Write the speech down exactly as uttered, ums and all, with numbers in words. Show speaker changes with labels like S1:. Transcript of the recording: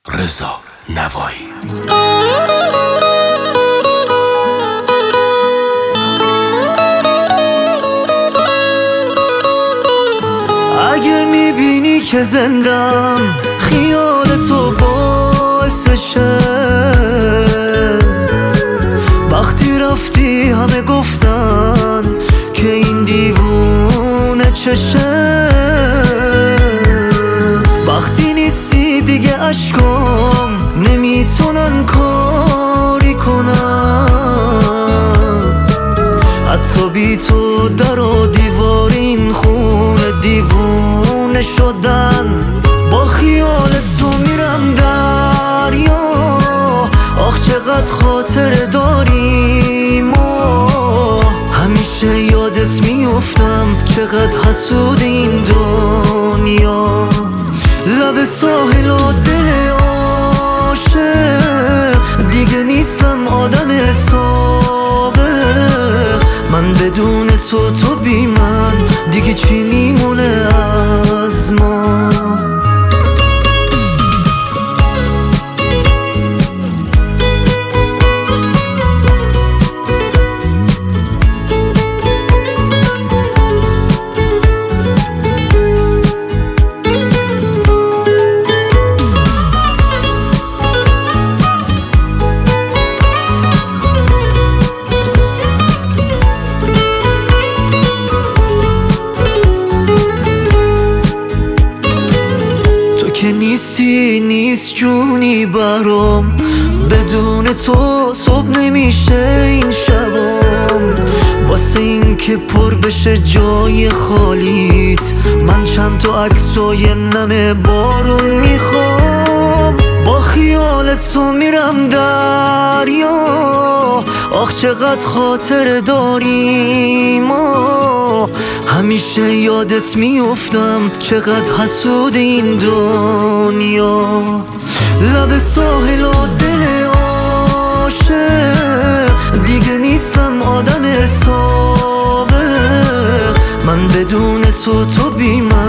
S1: رضا نوایی.
S2: اگه میبینی که زندم خیال تو باعثشه، وقتی رفتی همه گفتن که این دیوونه چشه، وقتی نیستی دیگه عشقام نمیتونن کاری کنن، حتی بی تو در و دیوار این خونه دیوونه شدن. با خیال تو میرم دریا، آخ چقدر خاطر داریم و همیشه یادت میافتم چقدر حسود این دنیا. لب ساحل و دل عاشق دیگه نیستم آدم سابق، من بدون تو تو بی من دیگه چی میمونه از ما. که نیستی نیست جونی برام، بدون تو صبح نمیشه این شبام. واسه این که پر بشه جای خالیت من چند تا عکسای نم بارون میخوام. با خیال تو میرم دریا، آخ چقدر خاطر داریم و همیشه یادت میافتم چقدر حسود این دنیا. لب ساحل و دل عاشق دیگه نیستم آدم سابق، من بدون تو تو بی من